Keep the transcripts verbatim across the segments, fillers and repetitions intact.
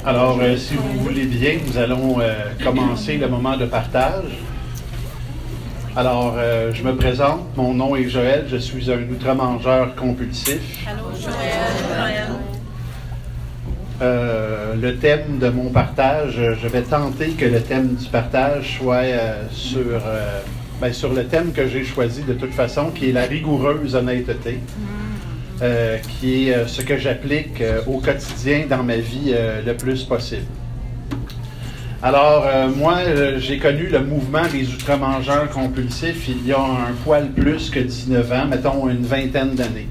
Alors, euh, si vous voulez bien, nous allons euh, commencer le moment de partage. Alors, euh, je me présente. Mon nom est Joël. Je suis un outre-mangeur compulsif. Allô, Joël. Euh, le thème de mon partage, je vais tenter que le thème du partage soit euh, sur, euh, ben, sur le thème que j'ai choisi de toute façon, qui est la rigoureuse honnêteté. Euh, qui est euh, ce que j'applique euh, au quotidien dans ma vie euh, le plus possible. Alors, euh, moi, euh, j'ai connu le mouvement des outre-mangeurs compulsifs il y a un poil plus que dix-neuf ans, mettons une vingtaine d'années.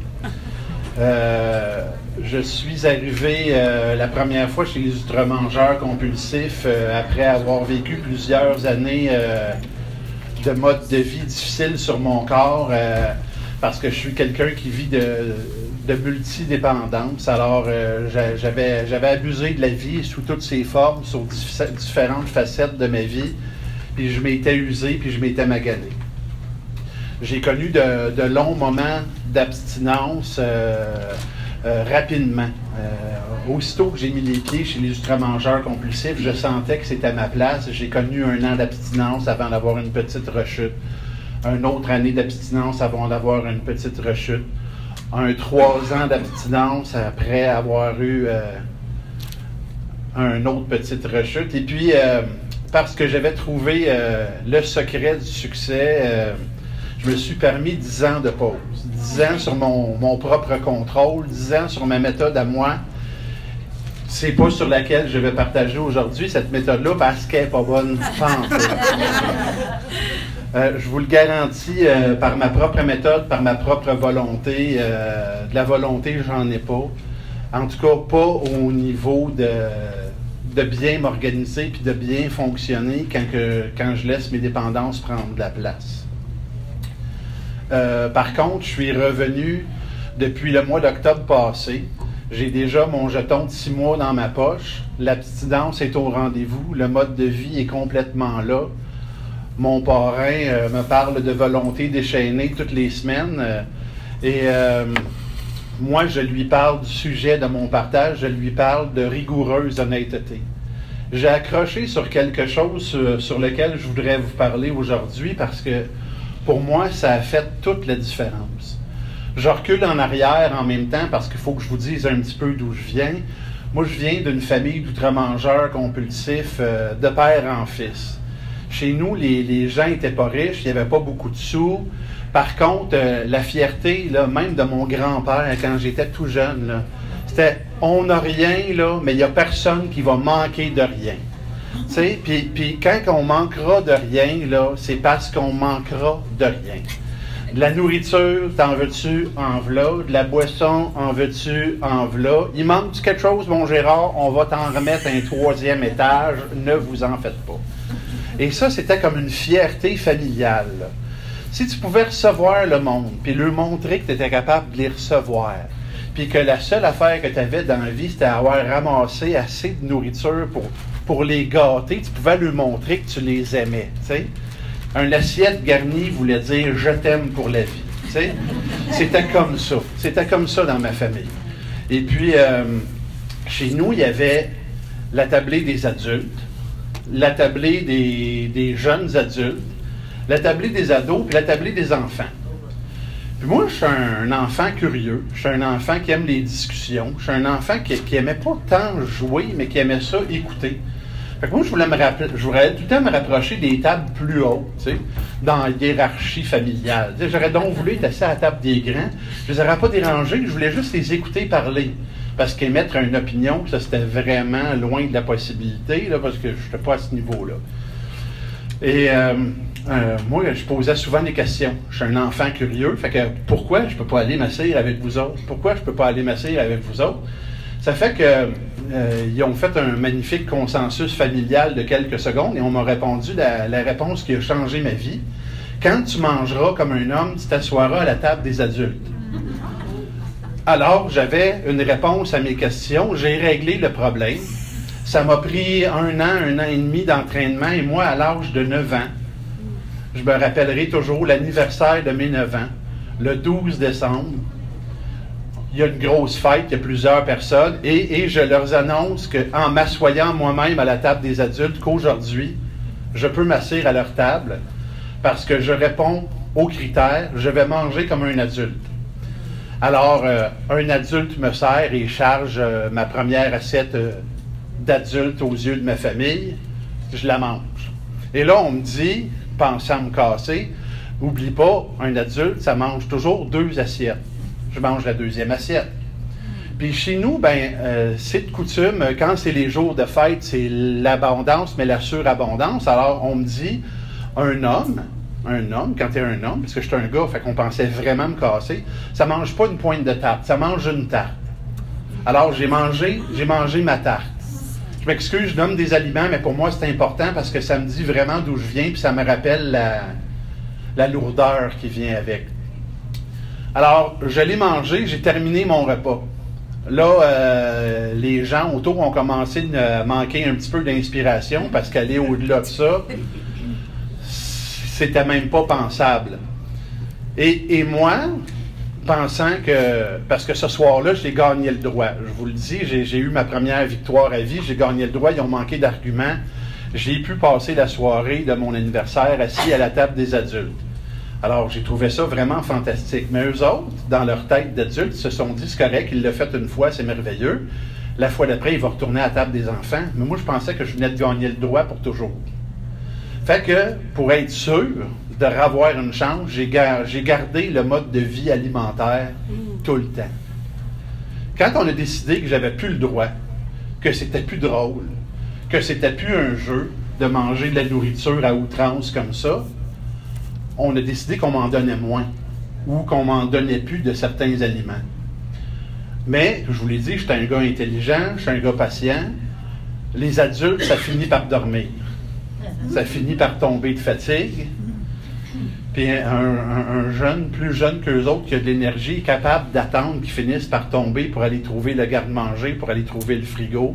Euh, je suis arrivé euh, la première fois chez les outre-mangeurs compulsifs euh, après avoir vécu plusieurs années euh, de mode de vie difficile sur mon corps. Euh, parce que je suis quelqu'un qui vit de, de multidépendance. Alors, euh, j'avais, j'avais abusé de la vie sous toutes ses formes, sur dif- différentes facettes de ma vie, puis je m'étais usé, puis je m'étais magané. J'ai connu de, de longs moments d'abstinence euh, euh, rapidement. Euh, aussitôt que j'ai mis les pieds chez les outre-mangeurs compulsifs, je sentais que c'était ma place. J'ai connu un an d'abstinence avant d'avoir une petite rechute. Une autre année d'abstinence avant d'avoir une petite rechute, un trois ans d'abstinence après avoir eu euh, une autre petite rechute. Et puis, euh, parce que j'avais trouvé euh, le secret du succès, euh, je me suis permis dix ans de pause. dix ans sur mon, mon propre contrôle, dix ans sur ma méthode à moi. C'est pas sur laquelle je vais partager aujourd'hui cette méthode-là parce qu'elle n'est pas bonne santé. Euh, je vous le garantis, euh, par ma propre méthode, par ma propre volonté, euh, de la volonté, j'en ai pas. En tout cas, pas au niveau de, de bien m'organiser puis de bien fonctionner quand, que, quand je laisse mes dépendances prendre de la place. Euh, par contre, je suis revenu depuis le mois d'octobre passé. J'ai déjà mon jeton de six mois dans ma poche. L'abstinence est au rendez-vous. Le mode de vie est complètement là. Mon parrain euh, me parle de volonté déchaînée toutes les semaines. Euh, et euh, moi, je lui parle du sujet de mon partage, je lui parle de rigoureuse honnêteté. J'ai accroché sur quelque chose sur, sur lequel je voudrais vous parler aujourd'hui parce que pour moi, ça a fait toute la différence. Je recule en arrière en même temps parce qu'il faut que je vous dise un petit peu d'où je viens. Moi, je viens d'une famille d'outre-mangeurs compulsifs euh, de père en fils. Chez nous, les, les gens n'étaient pas riches, il n'y avait pas beaucoup de sous. Par contre, euh, la fierté, là, même de mon grand-père, quand j'étais tout jeune, là, c'était « on n'a rien, là, mais il n'y a personne qui va manquer de rien ». Tu sais, puis, puis quand on manquera de rien, là, c'est parce qu'on manquera de rien. De la nourriture, t'en veux-tu, en v'là. De la boisson, en veux-tu, en v'là. Il manque quelque chose, mon Gérard, on va t'en remettre un troisième étage, ne vous en faites pas. Et ça, c'était comme une fierté familiale. Là. Si tu pouvais recevoir le monde, puis leur montrer que tu étais capable de les recevoir, puis que la seule affaire que tu avais dans la vie, c'était avoir ramassé assez de nourriture pour, pour les gâter, tu pouvais leur montrer que tu les aimais. T'sais? Un assiette garnie voulait dire « je t'aime pour la vie ». T'sais? C'était comme ça. C'était comme ça dans ma famille. Et puis, euh, chez nous, il y avait la tablée des adultes, la tablée des, des jeunes adultes, la tablée des ados, puis la tablée des enfants. Puis moi, je suis un, un enfant curieux, je suis un enfant qui aime les discussions, je suis un enfant qui, qui aimait pas tant jouer, mais qui aimait ça écouter. Fait que moi, je voulais me rappeler, je voudrais tout le temps me rapprocher des tables plus hautes, tu sais, dans la hiérarchie familiale. Tu sais, j'aurais donc voulu être assis à la table des grands, je les aurais pas dérangés, je voulais juste les écouter parler. Parce qu'émettre une opinion, ça c'était vraiment loin de la possibilité, là, parce que je n'étais pas à ce niveau-là. Et euh, euh, moi, je posais souvent des questions. Je suis un enfant curieux, fait que pourquoi je ne peux pas aller m'asseoir avec vous autres? Pourquoi je ne peux pas aller m'asseoir avec vous autres? Ça fait que euh, ils ont fait un magnifique consensus familial de quelques secondes et on m'a répondu la, la réponse qui a changé ma vie. Quand tu mangeras comme un homme, tu t'assoiras à la table des adultes. Alors, j'avais une réponse à mes questions. J'ai réglé le problème. Ça m'a pris un an, un an et demi d'entraînement. Et moi, à l'âge de neuf ans, je me rappellerai toujours l'anniversaire de mes neuf ans, le douze décembre. il y a une grosse fête, il y a plusieurs personnes, et, et je leur annonce qu'en m'assoyant moi-même à la table des adultes, qu'aujourd'hui, je peux m'asseoir à leur table parce que je réponds aux critères, je vais manger comme un adulte. Alors, euh, un adulte me sert et charge euh, ma première assiette euh, d'adulte aux yeux de ma famille, je la mange. Et là, on me dit, pensant me casser, oublie pas, un adulte, ça mange toujours deux assiettes. Je mange la deuxième assiette. Puis chez nous, ben, euh, c'est de coutume, quand c'est les jours de fête, c'est l'abondance, mais la surabondance. Alors, on me dit, un homme, un homme, quand tu es un homme, parce que je suis un gars, fait qu'on pensait vraiment me casser, ça mange pas une pointe de tarte, ça mange une tarte. Alors, j'ai mangé, j'ai mangé ma tarte. Je m'excuse, je nomme des aliments, mais pour moi, c'est important parce que ça me dit vraiment d'où je viens, puis ça me rappelle la, la lourdeur qui vient avec. Alors, je l'ai mangé, j'ai terminé mon repas. Là, euh, les gens autour ont commencé à manquer un petit peu d'inspiration parce qu'aller au-delà de ça, c'était même pas pensable. Et, et moi, pensant que, parce que ce soir-là, j'ai gagné le droit. Je vous le dis, j'ai, j'ai eu ma première victoire à vie, j'ai gagné le droit, ils ont manqué d'arguments. J'ai pu passer la soirée de mon anniversaire assis à la table des adultes. Alors, j'ai trouvé ça vraiment fantastique. Mais eux autres, dans leur tête d'adultes, se sont dit, c'est correct, il l'a fait une fois, c'est merveilleux. La fois d'après, il va retourner à la table des enfants. Mais moi, je pensais que je venais de gagner le droit pour toujours. Fait que, pour être sûr de revoir une chance, j'ai, gar- j'ai gardé le mode de vie alimentaire tout le temps. Quand on a décidé que j'avais plus le droit, que c'était plus drôle, que c'était plus un jeu de manger de la nourriture à outrance comme ça, on a décidé qu'on m'en donnait moins ou qu'on m'en donnait plus de certains aliments. Mais, je vous l'ai dit, je suis un gars intelligent, je suis un gars patient. Les adultes, ça finit par dormir. Ça finit par tomber de fatigue. Puis un, un, un jeune, plus jeune qu'eux autres, qui a de l'énergie, est capable d'attendre qu'ils finissent par tomber pour aller trouver le garde-manger, pour aller trouver le frigo.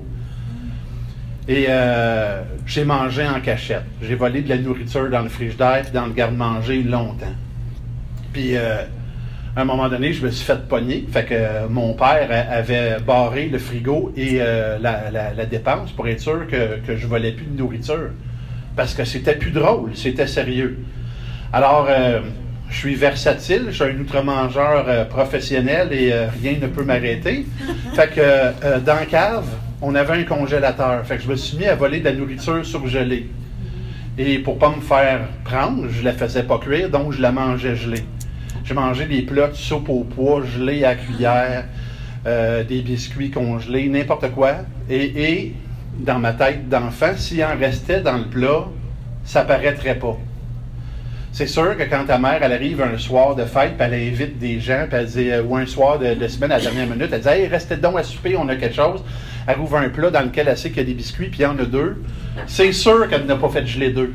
Et euh, j'ai mangé en cachette. J'ai volé de la nourriture dans le frigidaire puis dans le garde-manger longtemps. Puis, euh, à un moment donné, je me suis fait pogner. Fait que euh, mon père a, avait barré le frigo et euh, la, la, la dépense pour être sûr que, que je volais plus de nourriture. Parce que c'était plus drôle, c'était sérieux. Alors, euh, je suis versatile, je suis un outre-mangeur euh, professionnel et euh, rien ne peut m'arrêter. Fait que euh, dans la cave, on avait un congélateur. Fait que je me suis mis à voler de la nourriture surgelée. Et pour pas me faire prendre, je la faisais pas cuire, donc je la mangeais gelée. J'ai mangé des plats de soupe au pois gelés à la cuillère, euh, des biscuits congelés, n'importe quoi. Et, et dans ma tête d'enfant, s'il en restait dans le plat, ça paraîtrait pas. C'est sûr que quand ta mère, elle arrive un soir de fête, puis elle invite des gens, puis elle dit, ou un soir de, de semaine à la dernière minute, elle dit « Hey, restez donc à souper, on a quelque chose. » Elle ouvre un plat dans lequel elle sait qu'il y a des biscuits, puis il y en a deux. C'est sûr qu'elle n'a pas fait geler deux.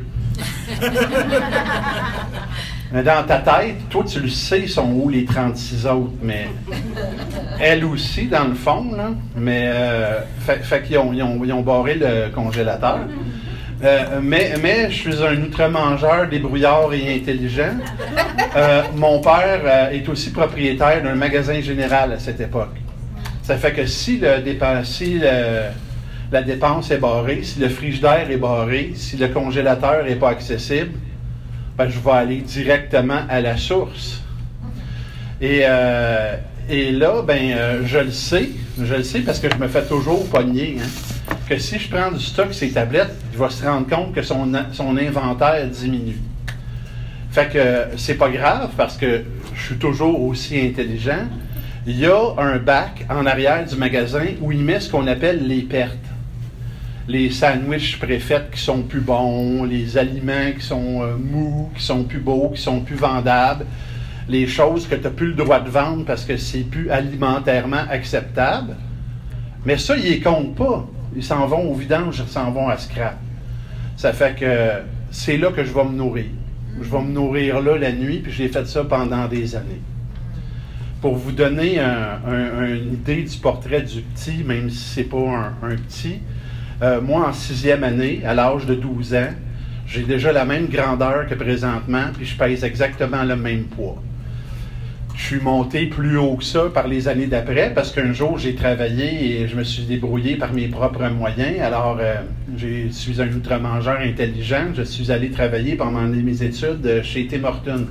Mais dans ta tête, toi, tu le sais, sont où les trente-six autres, mais elle aussi, dans le fond, là. Mais, euh, fait, fait qu'ils ont, ils ont, ils ont barré le congélateur. Euh, mais, mais je suis un outre-mangeur débrouillard et intelligent. Euh, mon père euh, est aussi propriétaire d'un magasin général à cette époque. Ça fait que si, le dépense, si le, la dépense est barrée, si le frigidaire est barré, si le congélateur n'est pas accessible, ben, je vais aller directement à la source. Et, euh, et là, ben, euh, je le sais, je le sais parce que je me fais toujours pogner, hein, que si je prends du stock sur les tablettes, il va se rendre compte que son, son inventaire diminue. Fait que c'est pas grave parce que je suis toujours aussi intelligent. Il y a un bac en arrière du magasin où il met ce qu'on appelle les pertes. Les sandwichs préfaits qui sont plus bons, les aliments qui sont euh, mous, qui sont plus beaux, qui sont plus vendables, les choses que tu n'as plus le droit de vendre parce que c'est plus alimentairement acceptable. Mais ça, ils ne comptent pas. Ils s'en vont au vidange, ils s'en vont à scrap. Ça fait que c'est là que je vais me nourrir. Je vais me nourrir là la nuit, puis j'ai fait ça pendant des années. Pour vous donner un, un, une idée du portrait du petit, même si c'est pas un, un petit, euh, moi, en sixième année, à l'âge de douze ans, j'ai déjà la même grandeur que présentement, puis je pèse exactement le même poids. je suis monté plus haut que ça par les années d'après, parce qu'un jour, j'ai travaillé et je me suis débrouillé par mes propres moyens. Alors, euh, je suis un outre-mangeur intelligent. Je suis allé travailler pendant mes études chez Tim Hortons.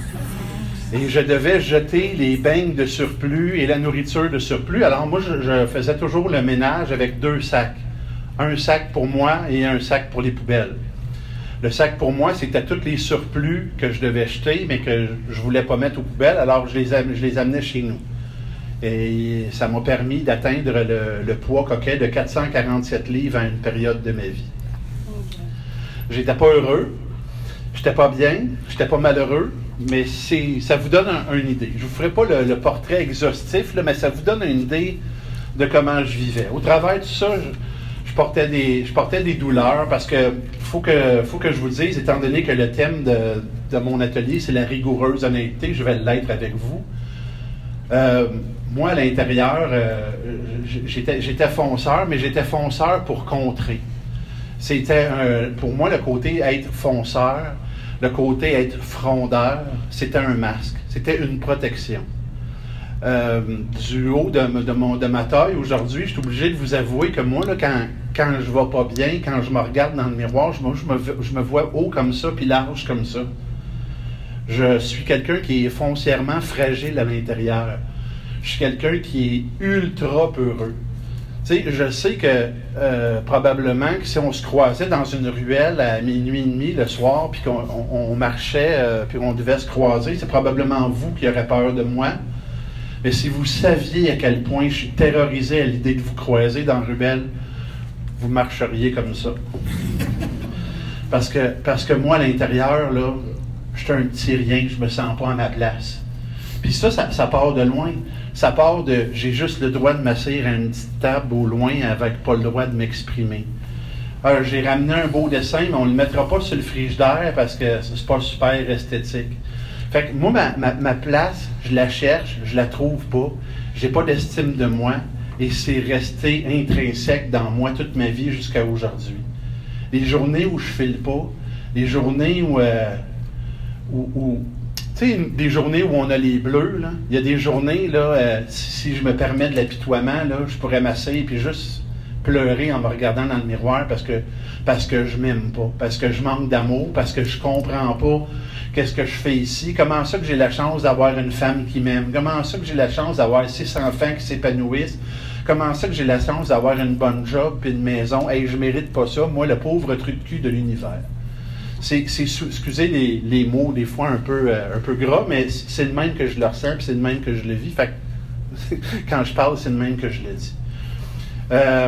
Et je devais jeter les beignes de surplus et la nourriture de surplus. Alors, moi, je, je faisais toujours le ménage avec deux sacs. Un sac pour moi et un sac pour les poubelles. Le sac pour moi, c'était tous les surplus que je devais jeter, mais que je ne voulais pas mettre aux poubelles, alors je les, je les amenais chez nous. Et ça m'a permis d'atteindre le, le poids coquet de quatre cent quarante-sept livres à une période de ma vie. J'étais pas heureux, j'étais pas bien, j'étais pas malheureux, mais c'est, ça vous donne un, une idée. Je ne vous ferai pas le, le portrait exhaustif, là, mais ça vous donne une idée de comment je vivais. Au travers de ça, je, Je portais, des, je portais des douleurs parce que faut que faut que je vous le dise, étant donné que le thème de, de mon atelier, c'est la rigoureuse honnêteté, je vais l'être avec vous. Euh, moi, à l'intérieur, euh, j'étais, j'étais fonceur, mais j'étais fonceur pour contrer. C'était, un, pour moi, le côté être fonceur, le côté être frondeur, c'était un masque, c'était une protection. Euh, du haut de, de, mon, de ma taille aujourd'hui, je suis obligé de vous avouer que moi, là, quand, quand je ne vais pas bien, quand je me regarde dans le miroir, je, je, me, je me vois haut comme ça, puis large comme ça. Je suis quelqu'un qui est foncièrement fragile à l'intérieur. Je suis quelqu'un qui est ultra peureux. Tu sais, je sais que euh, probablement que si on se croisait dans une ruelle à minuit et demi le soir, puis qu'on on, on marchait, euh, puis on devait se croiser, c'est probablement vous qui aurez peur de moi. Mais si vous saviez à quel point je suis terrorisé à l'idée de vous croiser dans la ruelle, vous marcheriez comme ça. Parce que, parce que moi, à l'intérieur, là, je suis un petit rien, je me sens pas à ma place. Puis ça, ça, ça part de loin. Ça part de « j'ai juste le droit de m'asseoir à une petite table au loin avec pas le droit de m'exprimer ». Alors, j'ai ramené un beau dessin, mais on ne le mettra pas sur le frigidaire parce que c'est pas super esthétique. Fait que moi, ma, ma, ma place, je la cherche, je la trouve pas, j'ai pas d'estime de moi, et c'est resté intrinsèque dans moi toute ma vie jusqu'à aujourd'hui. Les journées où je file pas, les journées où, euh, où, où tu sais, des journées où on a les bleus, là, il y a des journées, là, euh, si je me permets de l'apitoiement, là, je pourrais m'asseoir et juste pleurer en me regardant dans le miroir parce que, parce que je m'aime pas, parce que je manque d'amour, parce que je comprends pas qu'est-ce que je fais ici, comment ça que j'ai la chance d'avoir une femme qui m'aime, comment ça que j'ai la chance d'avoir six enfants qui s'épanouissent, comment ça que j'ai la chance d'avoir une bonne job puis une maison, hey, je mérite pas ça, moi le pauvre truc de cul de l'univers. C'est, c'est excusez les, les mots des fois un peu, euh, un peu gras, mais c'est le même que je le ressens puis c'est le même que je le vis, fait que quand je parle, c'est le même que je le dis. Euh,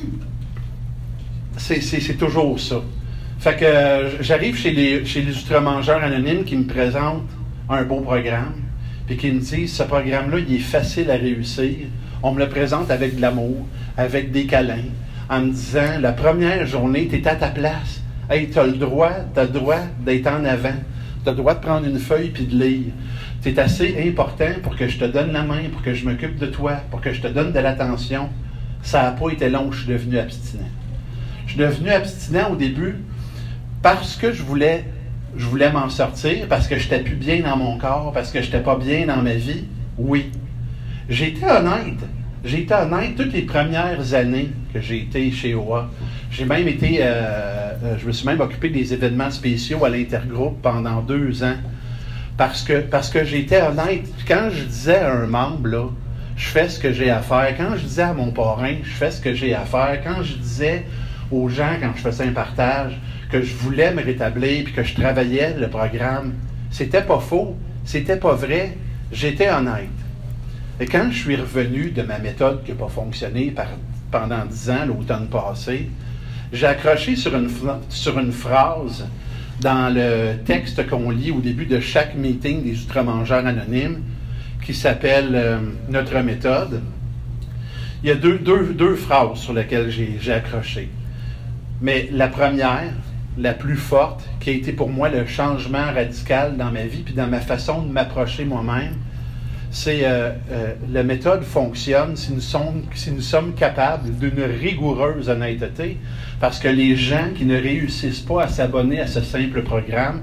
c'est, c'est, c'est toujours ça. Fait que euh, j'arrive chez les, chez les outre-mangeurs anonymes qui me présentent un beau programme, puis qui me disent, ce programme-là, il est facile à réussir. On me le présente avec de l'amour, avec des câlins, en me disant, la première journée, tu es à ta place. Hey, tu as le droit, t'as le droit d'être en avant. Tu as le droit de prendre une feuille puis de lire. Tu es assez important pour que je te donne la main, pour que je m'occupe de toi, pour que je te donne de l'attention. Ça n'a pas été long que je suis devenu abstinent. Je suis devenu abstinent au début parce que je voulais, je voulais m'en sortir, parce que je n'étais plus bien dans mon corps, parce que je n'étais pas bien dans ma vie. Oui. J'ai été honnête. J'ai été honnête toutes les premières années que j'ai été chez O A. J'ai même été, euh, euh, je me suis même occupé des événements spéciaux à l'intergroupe pendant deux ans. Parce que, parce que j'étais honnête. Quand je disais à un membre, là, je fais ce que j'ai à faire. Quand je disais à mon parrain, je fais ce que j'ai à faire. Quand je disais aux gens, quand je faisais un partage, que je voulais me rétablir puis que je travaillais le programme, c'était pas faux, c'était pas vrai, j'étais honnête. Et quand je suis revenu de ma méthode qui n'a pas fonctionné par, pendant dix ans, l'automne passé, j'ai accroché sur une, sur une phrase dans le texte qu'on lit au début de chaque meeting des outre-mangeurs anonymes qui s'appelle euh, « Notre méthode ». Il y a deux, deux, deux phrases sur lesquelles j'ai, j'ai accroché. Mais la première, la plus forte, qui a été pour moi le changement radical dans ma vie puis dans ma façon de m'approcher moi-même, c'est euh, euh, la méthode fonctionne si nous, sommes, si nous sommes capables d'une rigoureuse honnêteté, parce que les gens qui ne réussissent pas à s'abonner à ce simple programme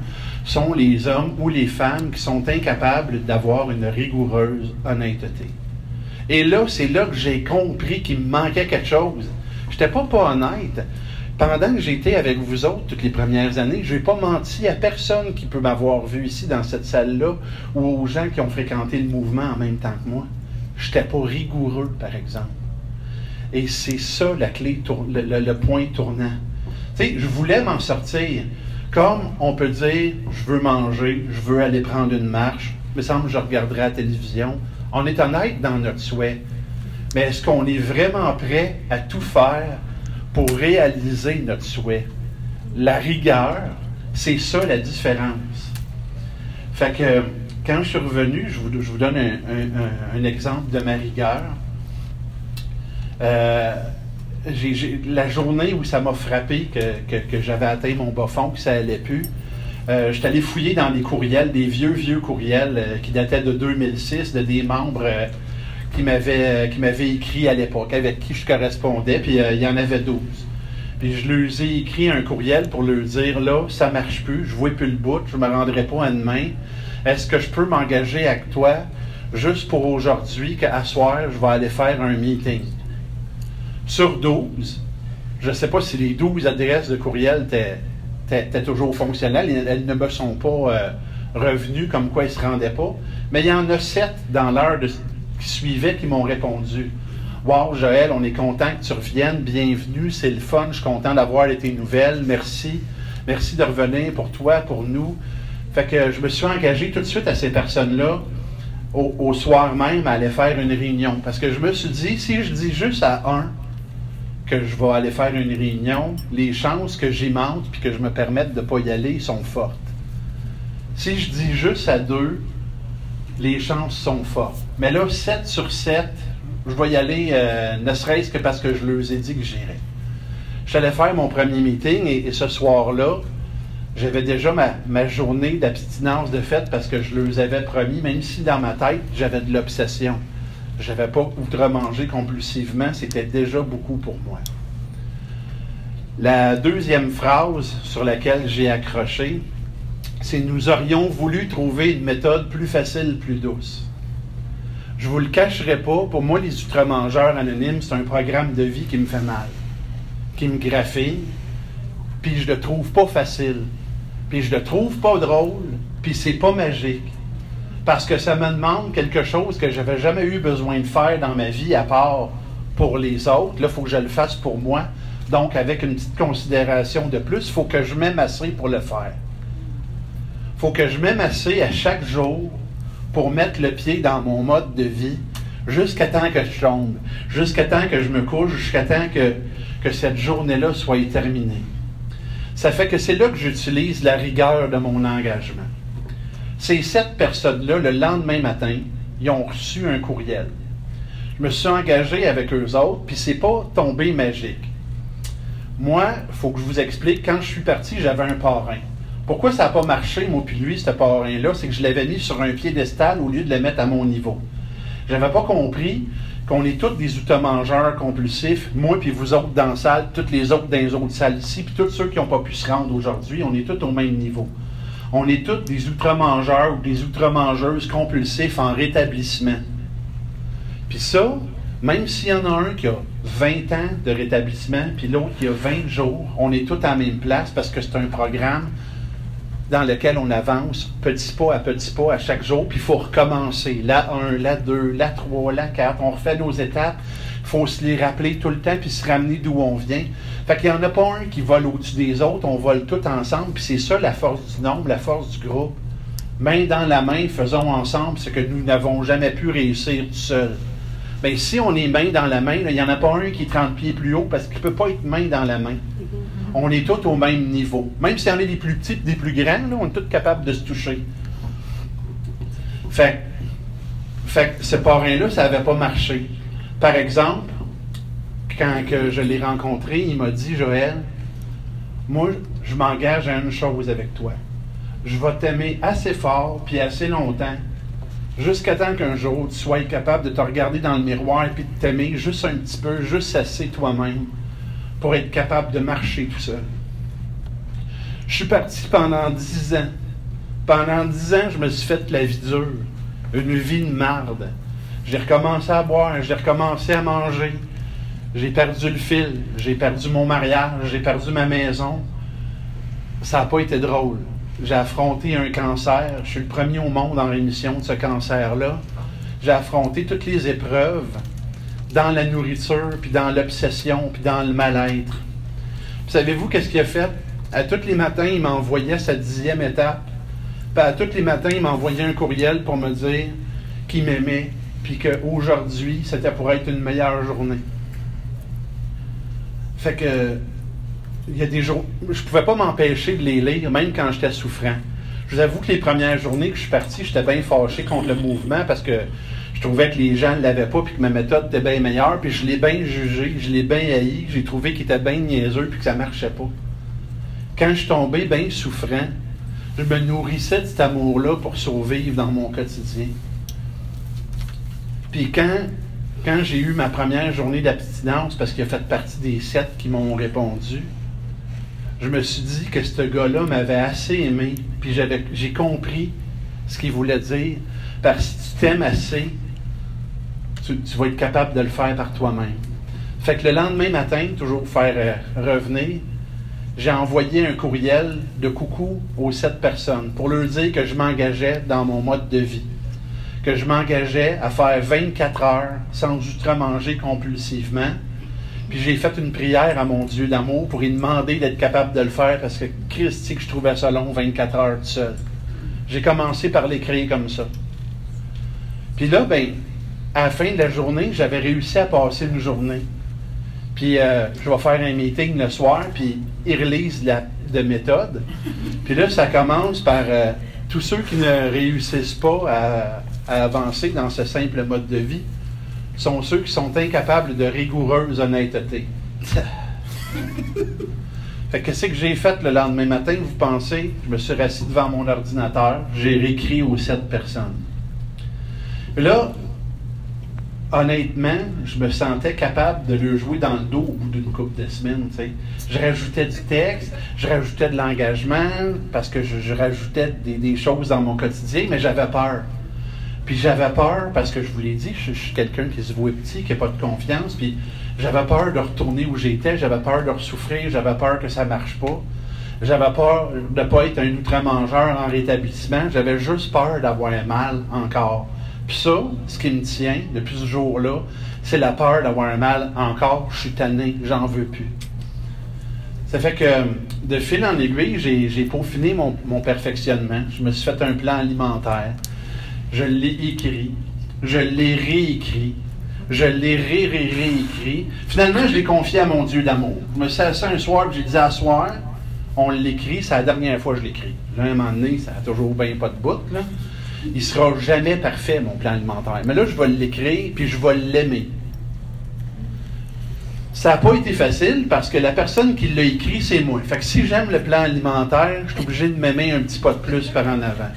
sont les hommes ou les femmes qui sont incapables d'avoir une rigoureuse honnêteté. Et là, c'est là que j'ai compris qu'il me manquait quelque chose. Je n'étais pas pas honnête. Pendant que j'étais avec vous autres toutes les premières années, je n'ai pas menti à personne qui peut m'avoir vu ici dans cette salle-là ou aux gens qui ont fréquenté le mouvement en même temps que moi. Je n'étais pas rigoureux, par exemple. Et c'est ça la clé, le, le, le point tournant. Tu sais, je voulais m'en sortir. Comme on peut dire, je veux manger, je veux aller prendre une marche, il me semble que je regarderai la télévision. On est honnête dans notre souhait. Mais est-ce qu'on est vraiment prêt à tout faire pour réaliser notre souhait? La rigueur, c'est ça la différence. Fait que quand je suis revenu, je vous, je vous donne un, un, un, un exemple de ma rigueur. Euh, j'ai, j'ai, la journée où ça m'a frappé que, que, que j'avais atteint mon bas fond, que ça allait plus, euh, j'étais allé fouiller dans des courriels, des vieux, vieux courriels euh, qui dataient de deux mille six, de des membres euh, qui m'avaient, euh, qui m'avaient écrit à l'époque, avec qui je correspondais, puis euh, il y en avait douze. Puis je leur ai écrit un courriel pour leur dire, là, ça marche plus, je vois plus le bout, je me rendrai pas à demain. Est-ce que je peux m'engager avec toi juste pour aujourd'hui, qu'à soir, je vais aller faire un meeting? Sur douze, je ne sais pas si les douze adresses de courriel étaient toujours fonctionnelles, elles, elles ne me sont pas euh, revenues comme quoi elles ne se rendaient pas, mais il y en a sept dans l'heure de, qui suivait qui m'ont répondu. « Wow, Joël, on est content que tu reviennes, bienvenue, c'est le fun, je suis content d'avoir tes nouvelles, merci, merci de revenir pour toi, pour nous. » Fait que je me suis engagé tout de suite à ces personnes-là, au, au soir même, à aller faire une réunion, parce que je me suis dit, si je dis juste à un, que je vais aller faire une réunion, les chances que j'y mente puis que je me permette de ne pas y aller sont fortes. Si je dis juste à deux, les chances sont fortes. Mais là, sept sur sept, je vais y aller, euh, ne serait-ce que parce que je leur ai dit que j'irais. Je suis allé faire mon premier meeting et, et ce soir-là, j'avais déjà ma, ma journée d'abstinence de fête parce que je leur avais promis, même si dans ma tête, j'avais de l'obsession. Je n'avais pas outre-mangé compulsivement, c'était déjà beaucoup pour moi. La deuxième phrase sur laquelle j'ai accroché, c'est « Nous aurions voulu trouver une méthode plus facile, plus douce ». Je ne vous le cacherai pas, pour moi, les outre-mangeurs anonymes, c'est un programme de vie qui me fait mal, qui me graphine, puis je ne le trouve pas facile, puis je ne le trouve pas drôle, puis c'est pas magique. Parce que ça me demande quelque chose que je n'avais jamais eu besoin de faire dans ma vie, à part pour les autres. Là, il faut que je le fasse pour moi. Donc, avec une petite considération de plus, il faut que je m'aime assez pour le faire. Il faut que je m'aime assez à chaque jour pour mettre le pied dans mon mode de vie jusqu'à temps que je tombe, jusqu'à temps que je me couche, jusqu'à temps que, que cette journée-là soit terminée. Ça fait que c'est là que j'utilise la rigueur de mon engagement. Ces sept personnes-là, le lendemain matin, ils ont reçu un courriel. Je me suis engagé avec eux autres, puis c'est pas tombé magique. Moi, il faut que je vous explique, quand je suis parti, j'avais un parrain. Pourquoi ça n'a pas marché, moi puis lui, ce parrain-là, c'est que je l'avais mis sur un piédestal au lieu de le mettre à mon niveau. Je n'avais pas compris qu'on est tous des outre-mangeurs compulsifs, moi puis vous autres dans la salle, toutes les autres dans les autres salles ici, puis tous ceux qui n'ont pas pu se rendre aujourd'hui, on est tous au même niveau. On est tous des outre-mangeurs ou des outre-mangeuses compulsifs en rétablissement. Puis ça, même s'il y en a un qui a vingt ans de rétablissement, puis l'autre qui a vingt jours, on est tous à la même place parce que c'est un programme dans lequel on avance petit pas à petit pas à chaque jour, puis il faut recommencer. La un, la deux, la trois, la quatre, on refait nos étapes. Il faut se les rappeler tout le temps, puis se ramener d'où on vient. Fait qu'il n'y en a pas un qui vole au-dessus des autres, on vole tous ensemble, puis c'est ça la force du nombre, la force du groupe. Main dans la main, faisons ensemble ce que nous n'avons jamais pu réussir tout seul. Bien, si on est main dans la main, il n'y en a pas un qui est trente pieds plus haut, parce qu'il ne peut pas être main dans la main. On est tous au même niveau. Même si on est des plus petits et des plus grands, là, on est tous capables de se toucher. Fait, fait que ce parrain-là, ça n'avait pas marché. Par exemple, quand que je l'ai rencontré, il m'a dit « Joël, moi, je m'engage à une chose avec toi. Je vais t'aimer assez fort puis assez longtemps, jusqu'à temps qu'un jour, tu sois capable de te regarder dans le miroir et de t'aimer juste un petit peu, juste assez toi-même, pour être capable de marcher tout seul. » Je suis parti pendant dix ans Pendant dix ans, je me suis fait la vie dure. Une vie de marde. J'ai recommencé à boire, j'ai recommencé à manger. J'ai perdu le fil, j'ai perdu mon mariage, j'ai perdu ma maison. Ça n'a pas été drôle. J'ai affronté un cancer. Je suis le premier au monde en rémission de ce cancer-là. J'ai affronté toutes les épreuves dans la nourriture, puis dans l'obsession, puis dans le mal-être. Puis savez-vous qu'est-ce qu'il a fait? À tous les matins, il m'envoyait sa dixième étape. Puis à tous les matins, il m'envoyait un courriel pour me dire qu'il m'aimait, puis qu'aujourd'hui, c'était pour être une meilleure journée. Fait que, il y a des jours, je pouvais pas m'empêcher de les lire, même quand j'étais souffrant. Je vous avoue que les premières journées que je suis parti, j'étais bien fâché contre le mouvement parce que je trouvais que les gens ne l'avaient pas puis que ma méthode était bien meilleure, puis je l'ai bien jugé, je l'ai bien haï, j'ai trouvé qu'il était bien niaiseux puis que ça marchait pas. Quand je suis tombé bien souffrant, je me nourrissais de cet amour-là pour survivre dans mon quotidien. Puis quand, quand j'ai eu ma première journée d'abstinence, parce qu'il a fait partie des sept qui m'ont répondu, je me suis dit que ce gars-là m'avait assez aimé, puis j'avais, j'ai compris ce qu'il voulait dire, parce que si tu t'aimes assez, tu, tu vas être capable de le faire par toi-même. Fait que le lendemain matin, toujours pour faire euh, revenir, j'ai envoyé un courriel de coucou aux sept personnes pour leur dire que je m'engageais dans mon mode de vie, que je m'engageais à faire vingt-quatre heures sans ultra-manger compulsivement. Puis j'ai fait une prière à mon Dieu d'amour pour lui demander d'être capable de le faire parce que Christ, que je trouvais ça long, vingt-quatre heures tout seul. J'ai commencé par l'écrire comme ça. Puis là, ben, à la fin de la journée, j'avais réussi à passer une journée. Puis euh, je vais faire un meeting le soir, puis ils relisent la de méthode. Puis là, ça commence par euh, tous ceux qui ne réussissent pas à, à avancer dans ce simple mode de vie sont ceux qui sont incapables de rigoureuse honnêteté. Fait que qu'est-ce que j'ai fait le lendemain matin, vous pensez? Je me suis rassis devant mon ordinateur, j'ai réécrit aux sept personnes. Là, honnêtement, je me sentais capable de le jouer dans le dos au bout d'une couple de semaines. T'sais. Je rajoutais du texte, je rajoutais de l'engagement, parce que je, je rajoutais des, des choses dans mon quotidien, mais j'avais peur. Puis j'avais peur, parce que je vous l'ai dit, je, je suis quelqu'un qui se voit petit, qui n'a pas de confiance, puis j'avais peur de retourner où j'étais, j'avais peur de ressouffrir, j'avais peur que ça ne marche pas. J'avais peur de ne pas être un outre-mangeur en rétablissement, j'avais juste peur d'avoir mal encore. Puis ça, ce qui me tient depuis ce jour-là, c'est la peur d'avoir un mal encore. Je suis tanné, j'en veux plus. Ça fait que, de fil en aiguille, j'ai, j'ai peaufiné mon, mon perfectionnement. Je me suis fait un plan alimentaire. Je l'ai écrit. Je l'ai réécrit. Je l'ai ré, ré, réécrit. Finalement, je l'ai confié à mon Dieu d'amour. Je me suis assis un soir, j'ai dit à soir, on l'écrit, c'est la dernière fois que je l'écris. À un moment donné, ça n'a toujours bien pas de bout, là. Il ne sera jamais parfait, mon plan alimentaire. Mais là, je vais l'écrire, puis je vais l'aimer. Ça n'a pas été facile, parce que la personne qui l'a écrit, c'est moi. Fait que si j'aime le plan alimentaire, je suis obligé de m'aimer un petit pas de plus par en avant.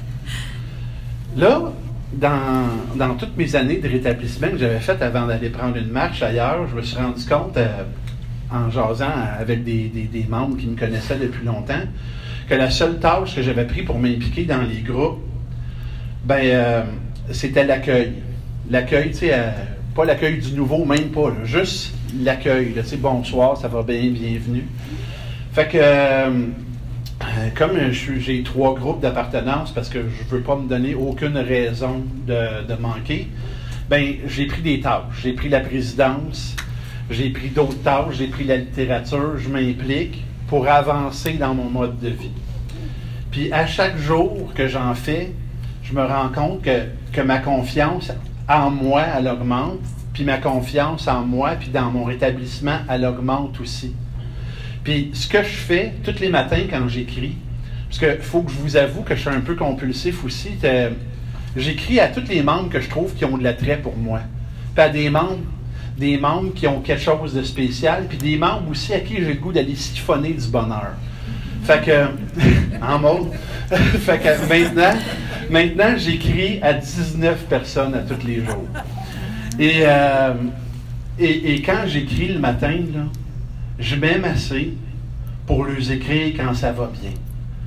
Là, dans, dans toutes mes années de rétablissement que j'avais faites avant d'aller prendre une marche ailleurs, je me suis rendu compte, euh, en jasant avec des, des, des membres qui me connaissaient depuis longtemps, que la seule tâche que j'avais prise pour m'impliquer dans les groupes, ben, euh, c'était l'accueil. L'accueil, tu sais, euh, pas l'accueil du nouveau, même pas, là, juste l'accueil. Tu sais, bonsoir, ça va bien, bienvenue. Fait que, euh, comme je, j'ai trois groupes d'appartenance, parce que je ne veux pas me donner aucune raison de, de manquer, ben, j'ai pris des tâches. J'ai pris la présidence, j'ai pris d'autres tâches, j'ai pris la littérature, je m'implique pour avancer dans mon mode de vie. Puis à chaque jour que j'en fais, je me rends compte que, que ma confiance en moi, elle augmente, puis ma confiance en moi, puis dans mon rétablissement, elle augmente aussi. Puis ce que je fais tous les matins quand j'écris, parce qu'il faut que je vous avoue que je suis un peu compulsif aussi, j'écris à tous les membres que je trouve qui ont de l'attrait pour moi. Puis à des membres, des membres qui ont quelque chose de spécial, puis des membres aussi à qui j'ai le goût d'aller siphonner du bonheur. Fait que, en mode, fait que maintenant, maintenant, j'écris à dix-neuf personnes à tous les jours. Et, euh, et, et quand j'écris le matin, là, je m'aime assez pour leur écrire quand ça va bien.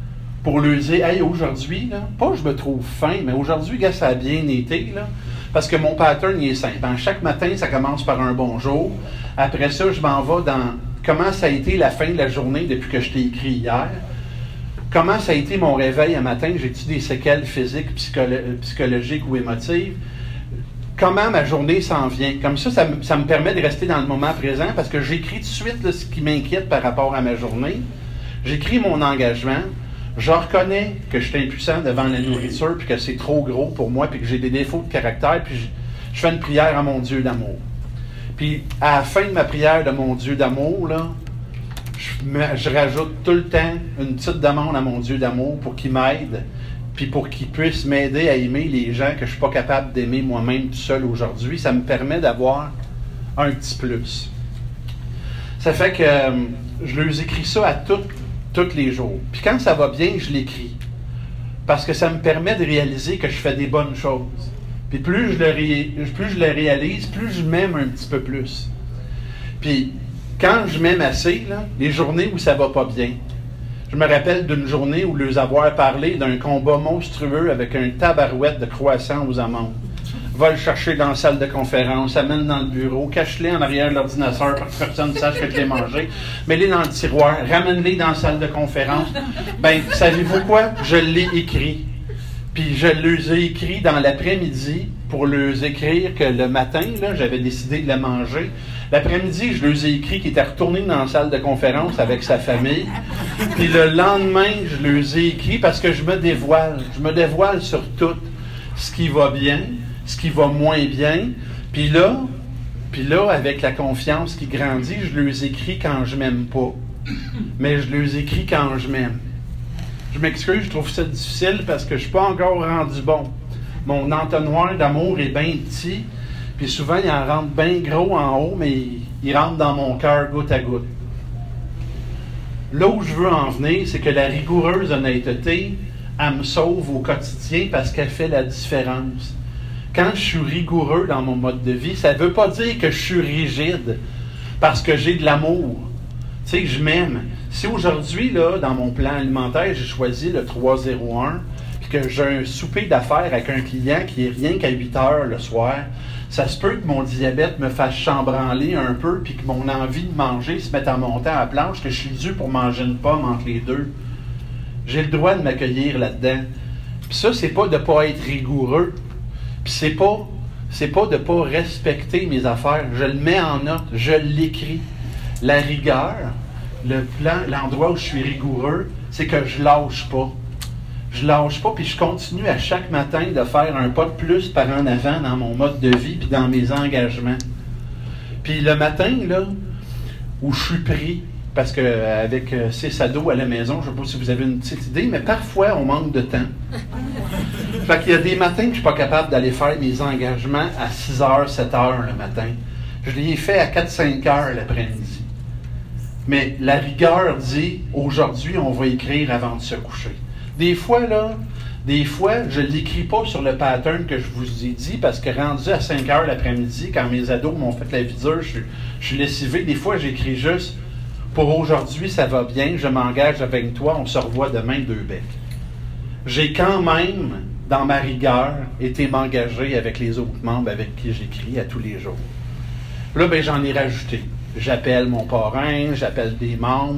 pour lui dire, hey, aujourd'hui, là, pas je me trouve faim, mais aujourd'hui, gars, ça a bien été, là. Parce que mon pattern, il est simple. Hein, chaque matin, ça commence par un bonjour. Après ça, je m'en vais dans comment ça a été la fin de la journée depuis que je t'ai écrit hier. Comment ça a été mon réveil un matin? J'ai-tu des séquelles physiques, psycholo- psychologiques ou émotives? Comment ma journée s'en vient? Comme ça, ça me, ça me permet de rester dans le moment présent parce que j'écris tout de suite là, ce qui m'inquiète par rapport à ma journée. J'écris mon engagement. Je reconnais que je suis impuissant devant la nourriture, puis que c'est trop gros pour moi, puis que j'ai des défauts de caractère, puis je, je fais une prière à mon Dieu d'amour. Puis à la fin de ma prière de mon Dieu d'amour, là, je, me, je rajoute tout le temps une petite demande à mon Dieu d'amour pour qu'il m'aide, puis pour qu'il puisse m'aider à aimer les gens que je ne suis pas capable d'aimer moi-même tout seul aujourd'hui. Ça me permet d'avoir un petit plus. Ça fait que euh, je leur écris ça à toutes tous les jours. Puis quand ça va bien, je l'écris. Parce que ça me permet de réaliser que je fais des bonnes choses. Puis plus je le, ré... plus je le réalise, plus je m'aime un petit peu plus. Puis quand je m'aime assez, là, les journées où ça va pas bien, je me rappelle d'une journée où leur avoir parlé d'un combat monstrueux avec un tabarouette de croissants aux amandes. Va le chercher dans la salle de conférence, amène dans le bureau, cache-les en arrière de l'ordinateur pour que personne ne sache que je l'ai mangé, mets-les dans le tiroir, ramène-les dans la salle de conférence. Ben, savez-vous quoi? Je l'ai écrit. Puis je les ai écrits dans l'après-midi pour leur écrire que le matin, là, j'avais décidé de le manger. L'après-midi, je les ai écrits qu'il était retourné dans la salle de conférence avec sa famille. Puis le lendemain, je les ai écrits parce que je me dévoile. Je me dévoile sur tout ce qui va bien, ce qui va moins bien. Puis là, puis là, avec la confiance qui grandit, je les écris quand je m'aime pas. Mais je les écris quand je m'aime. Je m'excuse, je trouve ça difficile parce que je suis pas encore rendu bon. Mon entonnoir d'amour est bien petit, puis souvent il en rentre bien gros en haut, mais il, il rentre dans mon cœur goutte à goutte. Là où je veux en venir, c'est que la rigoureuse honnêteté, elle me sauve au quotidien parce qu'elle fait la différence. Quand je suis rigoureux dans mon mode de vie, ça ne veut pas dire que je suis rigide parce que j'ai de l'amour. Tu sais, je m'aime. Si aujourd'hui, là, dans mon plan alimentaire, j'ai choisi le trois zéro un, puis que j'ai un souper d'affaires avec un client qui est rien qu'à huit heures le soir, ça se peut que mon diabète me fasse chambranler un peu, puis que mon envie de manger se mette en montant à la planche, que je suis dû pour manger une pomme entre les deux. J'ai le droit de m'accueillir là-dedans. Puis ça, c'est pas de ne pas être rigoureux. Puis c'est pas, c'est pas de ne pas respecter mes affaires. Je le mets en note, je l'écris. La rigueur, le plan, l'endroit où je suis rigoureux, c'est que je lâche pas. Je lâche pas, puis je continue à chaque matin de faire un pas de plus par en avant dans mon mode de vie puis dans mes engagements. Puis le matin, là, où je suis pris, parce qu'avec euh, six ados à la maison, je ne sais pas si vous avez une petite idée, mais parfois, on manque de temps. Fait qu'il y a des matins que je ne suis pas capable d'aller faire mes engagements à six heures, sept heures le matin. Je les fait à quatre cinq heures l'après-midi. Mais la rigueur dit, aujourd'hui, on va écrire avant de se coucher. Des fois, là, des fois, je ne l'écris pas sur le pattern que je vous ai dit, parce que rendu à cinq heures l'après-midi, quand mes ados m'ont fait la visure, je, je suis lessivé. Des fois, j'écris juste, pour aujourd'hui, ça va bien, je m'engage avec toi, on se revoit demain deux becs. J'ai quand même, dans ma rigueur, été m'engager avec les autres membres avec qui j'écris à tous les jours. Là, ben, j'en ai rajouté. J'appelle mon parrain, j'appelle des membres,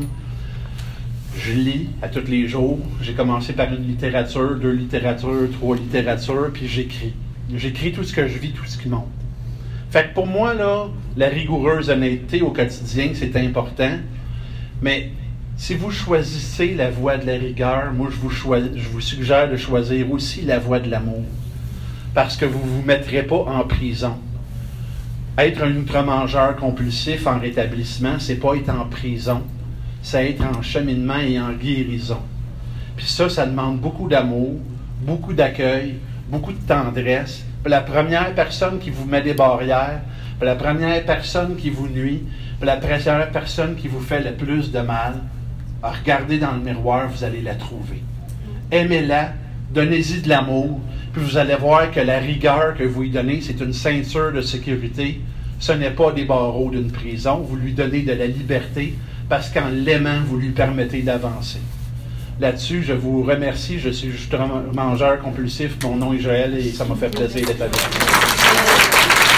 je lis à tous les jours. J'ai commencé par une littérature, deux littératures, trois littératures, puis j'écris. J'écris tout ce que je vis, tout ce qui monte. Fait que pour moi, là, la rigoureuse honnêteté au quotidien, c'est important. Mais si vous choisissez la voie de la rigueur, moi, je vous, choisis, je vous suggère de choisir aussi la voie de l'amour. Parce que vous ne vous mettrez pas en prison. Être un outre-mangeur compulsif en rétablissement, c'est pas être en prison, c'est être en cheminement et en guérison. Puis ça, ça demande beaucoup d'amour, beaucoup d'accueil, beaucoup de tendresse. Puis la première personne qui vous met des barrières, puis la première personne qui vous nuit, puis la première personne qui vous fait le plus de mal, regardez dans le miroir, vous allez la trouver. Aimez-la, donnez-y de l'amour, puis vous allez voir que la rigueur que vous lui donnez, c'est une ceinture de sécurité. Ce n'est pas des barreaux d'une prison. Vous lui donnez de la liberté parce qu'en l'aimant, vous lui permettez d'avancer. là-dessus, je vous remercie. Je suis juste un mangeur compulsif. Mon nom est Joël et ça m'a fait plaisir d'être avec vous.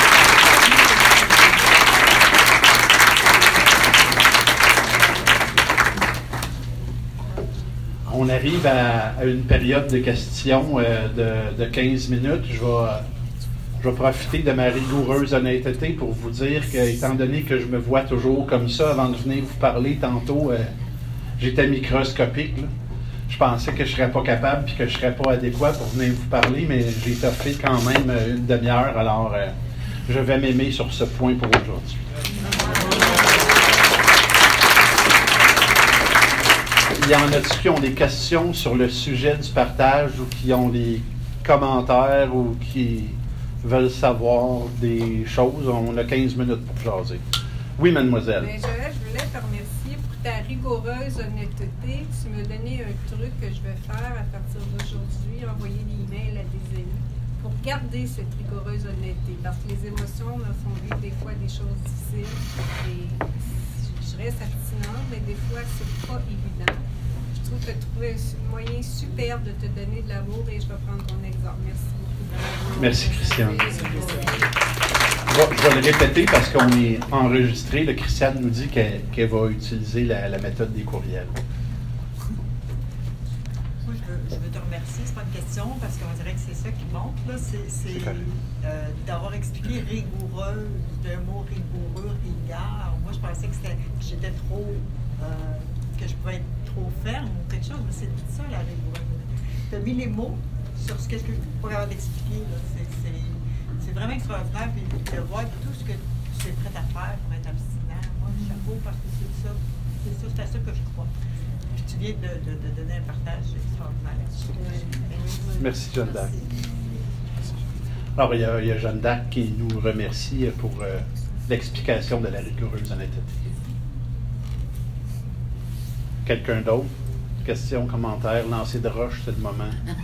On arrive à, à une période de questions euh, de, de quinze minutes. Je vais, je vais profiter de ma rigoureuse honnêteté pour vous dire que, étant donné que je me vois toujours comme ça avant de venir vous parler tantôt, euh, j'étais microscopique. Là. Je pensais que je ne serais pas capable et que je ne serais pas adéquat pour venir vous parler, mais j'ai toffé quand même une demi-heure. Alors, euh, je vais m'aimer sur ce point pour aujourd'hui. Il y en a-t-il qui ont des questions sur le sujet du partage ou qui ont des commentaires ou qui veulent savoir des choses? On a quinze minutes pour jaser. Oui, mademoiselle. Bien, Joël, je voulais te remercier pour ta rigoureuse honnêteté. Tu m'as donné un truc que je vais faire à partir d'aujourd'hui, envoyer des emails à des amis pour garder cette rigoureuse honnêteté. Parce que les émotions me font vivre des fois des choses difficiles et je reste abstinente, mais des fois, c'est pas évident. Je trouve que tu as trouvé un moyen superbe de te donner de l'amour et je vais prendre ton exemple. Merci beaucoup. Merci, Christiane. Je vais le répéter parce qu'on est enregistré. Le Christiane nous dit qu'elle, qu'elle va utiliser la, la méthode des courriels. Moi, je veux, je veux te remercier. C'est pas une question parce qu'on dirait que c'est ça qui monte. Là. C'est, c'est, c'est euh, d'avoir expliqué rigoureux, d'un mot rigoureux, rigueur. Moi, je pensais que, c'était, que j'étais trop... Euh, que je pouvais être trop ferme ou quelque chose, mais c'est tout ça, la rigoureuse. Tu as mis les mots sur ce que je ne suis pas capable d'expliquer. C'est, c'est, c'est vraiment extraordinaire. Puis de voir tout ce que tu es prête à faire pour être abstinent. Moi, chapeau, parce que c'est ça. C'est ça, c'est à ça que je crois. Puis tu viens de, de, de donner un partage extraordinaire. Merci, Jeanne d'Arc. Alors, il y, a, il y a Jeanne d'Arc qui nous remercie pour euh, l'explication de la rigoureuse honnêteté. Quelqu'un d'autre? Questions, commentaires, lancer de roche, c'est le moment.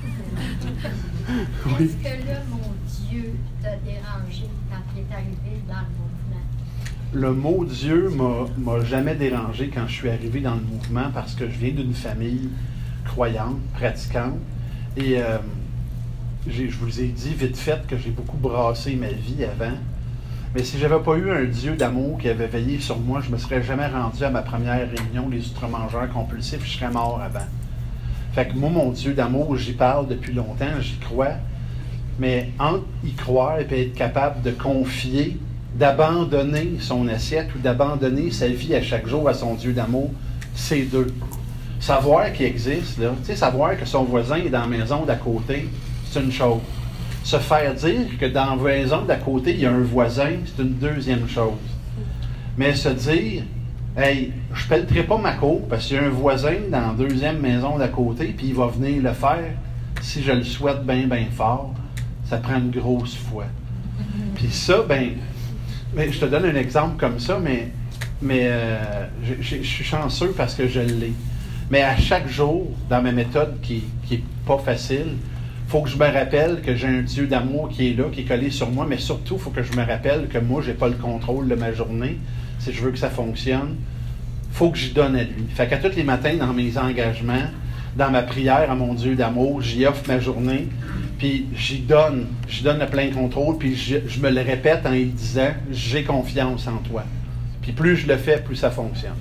Oui. Est-ce que là, mon Dieu, t'a dérangé quand tu es arrivé dans le mouvement? Le mot Dieu m'a, m'a jamais dérangé quand je suis arrivé dans le mouvement parce que je viens d'une famille croyante, pratiquante. Et euh, j'ai, je vous ai dit vite fait que j'ai beaucoup brassé ma vie avant. Mais si je n'avais pas eu un Dieu d'amour qui avait veillé sur moi, je ne me serais jamais rendu à ma première réunion des outre-mangeurs compulsifs, je serais mort avant. Fait que moi, mon Dieu d'amour, j'y parle depuis longtemps, j'y crois. Mais entre y croire et être capable de confier, d'abandonner son assiette ou d'abandonner sa vie à chaque jour à son Dieu d'amour, c'est deux. Savoir qu'il existe, là, tu sais, savoir que son voisin est dans la maison d'à côté, c'est une chose. Se faire dire que dans la maison d'à côté, il y a un voisin, c'est une deuxième chose. Mais se dire, hey, je ne pelleterai pas ma cour parce qu'il y a un voisin dans la deuxième maison d'à côté, puis il va venir le faire, si je le souhaite bien, bien fort, ça prend une grosse foi. Puis ça, ben, mais je te donne un exemple comme ça, mais, mais euh, je, je, je suis chanceux parce que je l'ai. Mais à chaque jour, dans ma méthode qui n'est pas facile, il faut que je me rappelle que j'ai un Dieu d'amour qui est là, qui est collé sur moi, mais surtout, il faut que je me rappelle que moi, je n'ai pas le contrôle de ma journée. Si je veux que ça fonctionne, il faut que j'y donne à lui. Fait qu'à tous les matins, dans mes engagements, dans ma prière à mon Dieu d'amour, j'y offre ma journée, puis j'y donne, j'y donne le plein contrôle, puis je, je me le répète en lui disant, j'ai confiance en toi. Puis plus je le fais, plus ça fonctionne.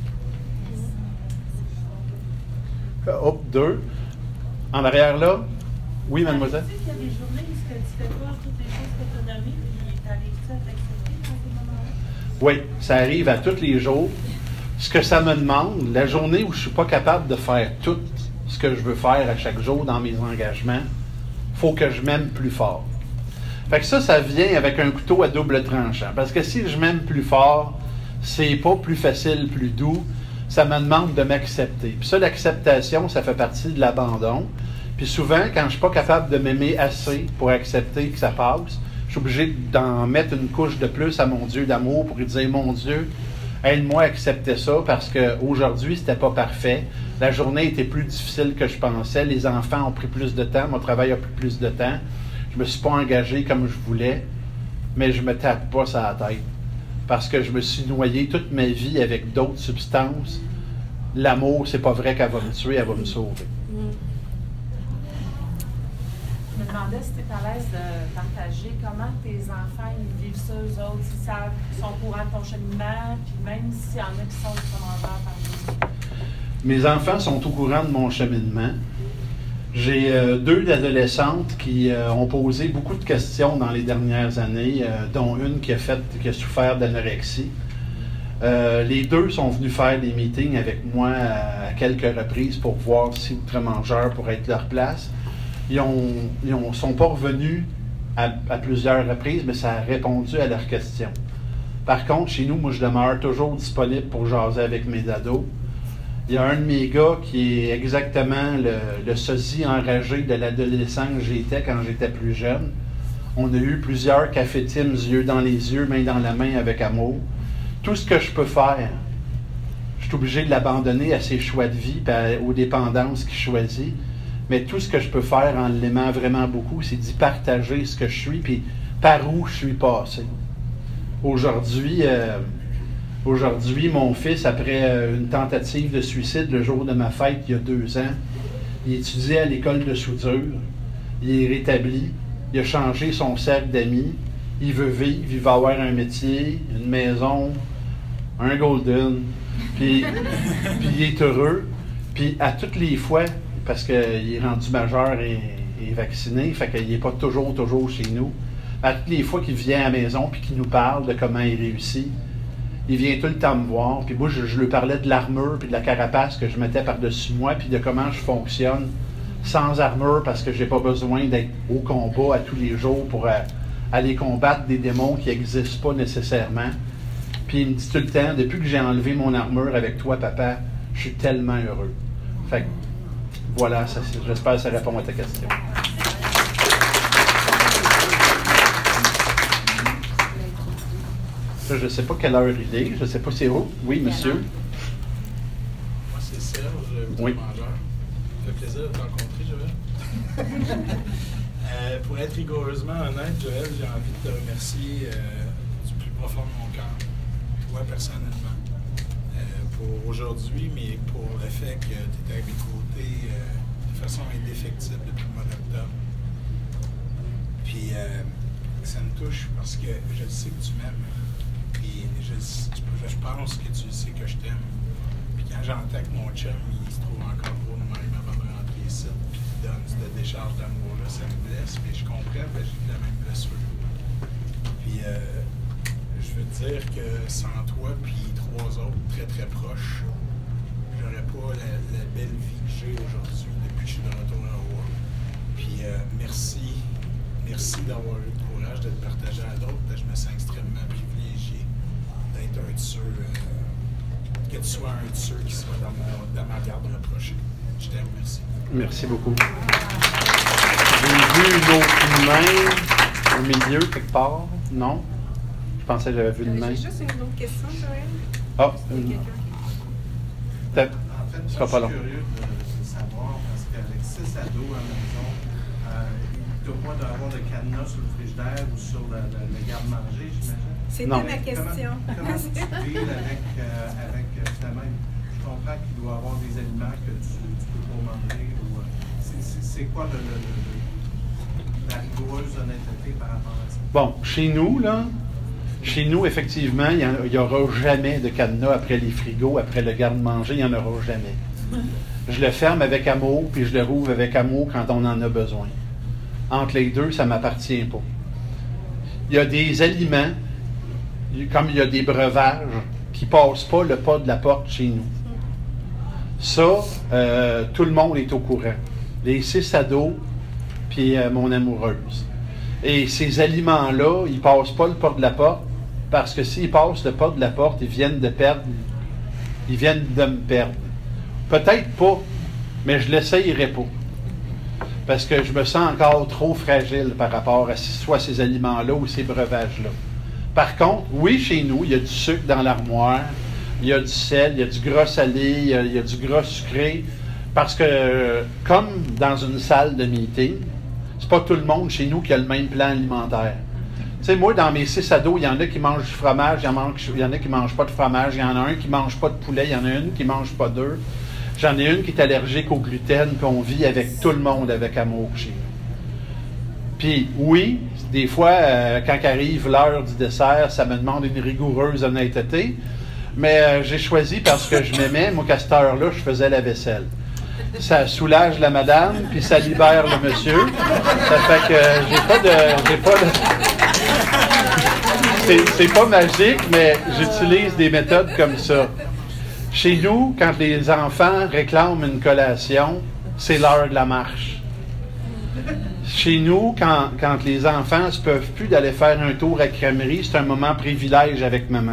Hop, deux. En arrière là. Oui, mademoiselle? Tu sais qu'il y a des journées où tu fais voir toutes les choses que tu as dormi, puis tu arrives-tu à t'accepter dans ces moments-là? Oui, ça arrive à tous les jours. Ce que ça me demande, la journée où je ne suis pas capable de faire tout ce que je veux faire à chaque jour dans mes engagements, il faut que je m'aime plus fort. Fait que ça, ça vient avec un couteau à double tranchant. Parce que si je m'aime plus fort, c'est pas plus facile, plus doux. Ça me demande de m'accepter. Puis ça, l'acceptation, ça fait partie de l'abandon. Puis souvent, quand je ne suis pas capable de m'aimer assez pour accepter que ça passe, je suis obligé d'en mettre une couche de plus à mon Dieu d'amour pour lui dire, mon Dieu, aide-moi à accepter ça parce qu'aujourd'hui, c'était pas parfait. La journée était plus difficile que je pensais. Les enfants ont pris plus de temps. Mon travail a pris plus de temps. Je me suis pas engagé comme je voulais, mais je me tape pas sur la tête parce que je me suis noyé toute ma vie avec d'autres substances l'amour, c'est pas vrai qu'elle va me tuer, elle va me sauver. Je me demandais si tu es à l'aise de partager comment tes enfants ils vivent ça, eux autres, s'ils savent, ils sont au courant de ton cheminement, puis même s'il y en a qui sont justement envers par nous. Mes enfants sont au courant de mon cheminement. J'ai euh, deux adolescentes qui euh, ont posé beaucoup de questions dans les dernières années, euh, dont une qui a, fait, qui a souffert d'anorexie. Euh, les deux sont venus faire des meetings avec moi à, à quelques reprises pour voir si Outre-Mangeur pourrait être leur place. Ils ne sont pas revenus à, à plusieurs reprises, mais ça a répondu à leurs questions. Par contre, chez nous, moi, je demeure toujours disponible pour jaser avec mes ados. Il y a un de mes gars qui est exactement le, le sosie enragé de l'adolescent que j'étais quand j'étais plus jeune. On a eu plusieurs cafés Tims, yeux dans les yeux, main dans la main avec amour. Tout ce que je peux faire, je suis obligé de l'abandonner à ses choix de vie et aux dépendances qu'il choisit. Mais tout ce que je peux faire en l'aimant vraiment beaucoup, c'est d'y partager ce que je suis puis par où je suis passé. Aujourd'hui, euh, aujourd'hui, mon fils, après une tentative de suicide le jour de ma fête, il y a deux ans, il étudiait à l'école de soudure, il est rétabli, il a changé son cercle d'amis, il veut vivre, il va avoir un métier, une maison, un golden, puis, puis il est heureux. Puis à toutes les fois, parce qu'il est rendu majeur et, et vacciné, fait qu'il n'est pas toujours, toujours chez nous, à toutes les fois qu'il vient à la maison puis qu'il nous parle de comment il réussit, il vient tout le temps me voir. Puis moi, je, je lui parlais de l'armure puis de la carapace que je mettais par-dessus moi puis de comment je fonctionne sans armure parce que j'ai pas besoin d'être au combat à tous les jours pour euh, aller combattre des démons qui n'existent pas nécessairement. Puis il me dit tout le temps, depuis que j'ai enlevé mon armure avec toi, papa, je suis tellement heureux. Fait que, voilà, ça, j'espère que ça répond à ta question. Là, je ne sais pas quelle heure il est, je ne sais pas c'est où. Oui, monsieur. Moi, c'est Serge, oui. Mangeur. Ça fait plaisir de te rencontrer, Joël. euh, pour être rigoureusement honnête, Joël, j'ai envie de te remercier euh, du plus profond de mon cœur, toi personnellement, euh, pour aujourd'hui, mais pour le fait que tu étais à mes côtés euh, de façon indéfectible depuis le mois d'octobre. Puis euh, ça me touche parce que je sais que tu m'aimes. Puis je, je, je pense que tu sais que je t'aime. Puis quand j'entends que mon chum, il se trouve encore gros de même avant de rentrer ici, puis il donne cette décharge d'amour-là, ça me blesse. Mais je comprends, ben, j'ai la même blessure. Puis euh, je veux te dire que sans toi, puis trois autres très très proches, j'aurais pas la, la belle vie que j'ai aujourd'hui depuis que je suis de retour à Rouen. Puis euh, merci, merci d'avoir eu le courage de le partager à d'autres. Je me sens extrêmement privilégié d'être un de ceux, euh, que tu sois un de ceux qui soit dans, mon, dans ma garde rapprochée. Je t'aime, merci. Merci beaucoup. J'ai vu une autre main au milieu, quelque part. Non? Je pensais que j'avais vu une main. J'ai juste une autre question, Joël. Ah, une... peut-être. En fait, Ce je sera pas suis long. curieux de, de savoir, parce qu'avec six ados à la maison, euh, il ne doit pas d'avoir de cadenas sur le frigidaire ou sur le, le, le garde-manger, j'imagine. C'était Non. ma question. Comment, comment tu deals avec, euh, avec euh, finalement, je comprends qu'il doit y avoir des aliments que tu ne peux pas manger. Ou, euh, c'est, c'est, c'est quoi le, le, le, la rigoureuse honnêteté par rapport à ça? Bon, chez nous, là, chez nous, effectivement, il n'y aura jamais de cadenas après les frigos, après le garde-manger, il n'y en aura jamais. Je le ferme avec amour, puis je le rouvre avec amour quand on en a besoin. Entre les deux, ça ne m'appartient pas. Il y a des aliments, comme il y a des breuvages, qui ne passent pas le pas de la porte chez nous. Ça, euh, tout le monde est au courant. Les six ados, puis euh, mon amoureuse. Et ces aliments-là, ils ne passent pas le pas de la porte, parce que s'ils passent le pas de la porte, ils viennent de perdre, ils viennent de me perdre. Peut-être pas, mais je ne l'essayerai pas. Parce que je me sens encore trop fragile par rapport à soit ces aliments-là ou ces breuvages-là. Par contre, oui, chez nous, il y a du sucre dans l'armoire, il y a du sel, il y a du gras salé, il y a, il y a du gras sucré, parce que, comme dans une salle de meeting, c'est pas tout le monde chez nous qui a le même plan alimentaire. Tu sais, moi, dans mes six ados, il y en a qui mangent du fromage, il y en a, il y en a qui ne mangent pas de fromage, il y en a un qui ne mange pas de poulet, il y en a une qui ne mange pas d'œufs. J'en ai une qui est allergique au gluten, puis on vit avec tout le monde avec amour chez nous. Puis oui, des fois, euh, quand arrive l'heure du dessert, ça me demande une rigoureuse honnêteté, mais euh, j'ai choisi parce que je m'aimais, moi, qu'à cette heure-là, je faisais la vaisselle. Ça soulage la madame, puis ça libère le monsieur. Ça fait que euh, j'ai pas de... J'ai pas de... C'est, c'est pas magique, mais j'utilise des méthodes comme ça. Chez nous, quand les enfants réclament une collation, c'est l'heure de la marche. Chez nous, quand, quand les enfants ne se peuvent plus d'aller faire un tour à crèmerie, c'est un moment privilège avec maman.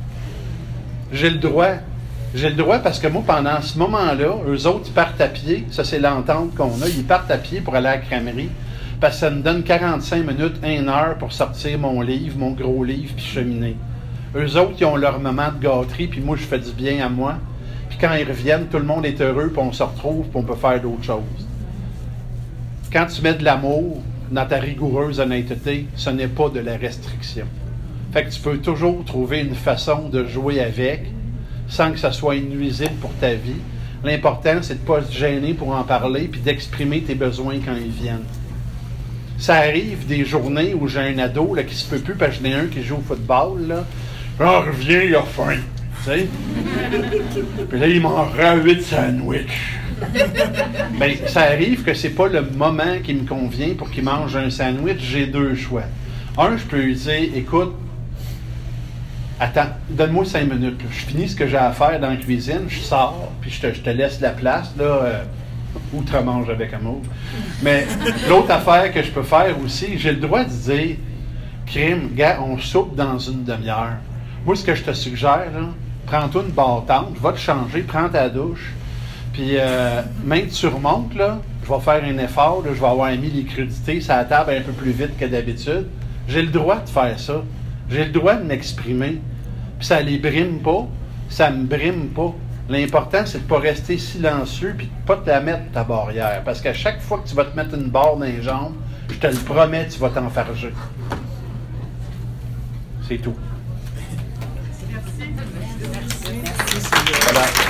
J'ai le droit. J'ai le droit parce que moi, pendant ce moment-là, eux autres, ils partent à pied. Ça, c'est l'entente qu'on a. Ils partent à pied pour aller à la crèmerie. Parce que ça me donne quarante-cinq minutes, une heure pour sortir mon livre, mon gros livre, puis cheminer. Eux autres, ils ont leur moment de gâterie, puis moi, je fais du bien à moi. Puis quand ils reviennent, tout le monde est heureux, puis on se retrouve, puis on peut faire d'autres choses. Quand tu mets de l'amour dans ta rigoureuse honnêteté, ce n'est pas de la restriction. Fait que tu peux toujours trouver une façon de jouer avec, sans que ça soit nuisible pour ta vie. L'important, c'est de ne pas se gêner pour en parler, puis d'exprimer tes besoins quand ils viennent. Ça arrive des journées où j'ai un ado là, qui se peut plus, parce que j'en ai un qui joue au football, là. Ah, reviens, il a faim. Tu sais? Puis là, il mangera huit sandwichs. Bien, ça arrive que c'est pas le moment qui me convient pour qu'il mange un sandwich. J'ai deux choix. Un, je peux lui dire, écoute, attends, donne-moi cinq minutes. Là. Je finis ce que j'ai à faire dans la cuisine, je sors, puis je te, je te laisse la place, là, euh, outre-mange avec amour. Mais l'autre affaire que je peux faire aussi, j'ai le droit de dire, crime, gars, on soupe dans une demi-heure. Moi, ce que je te suggère, là, prends-toi une bâtante, va te changer, prends ta douche, puis euh, même tu remontes, là, je vais faire un effort, là, je vais avoir mis les crudités sur la table un peu plus vite que d'habitude. J'ai le droit de faire ça. J'ai le droit de m'exprimer. Puis ça les brime pas, ça me brime pas. L'important, c'est de ne pas rester silencieux puis de ne pas te la mettre, ta barrière. Parce qu'à chaque fois que tu vas te mettre une barre dans les jambes, je te le promets, tu vas t'enfarger. C'est tout. Merci. Merci. Merci. Voilà.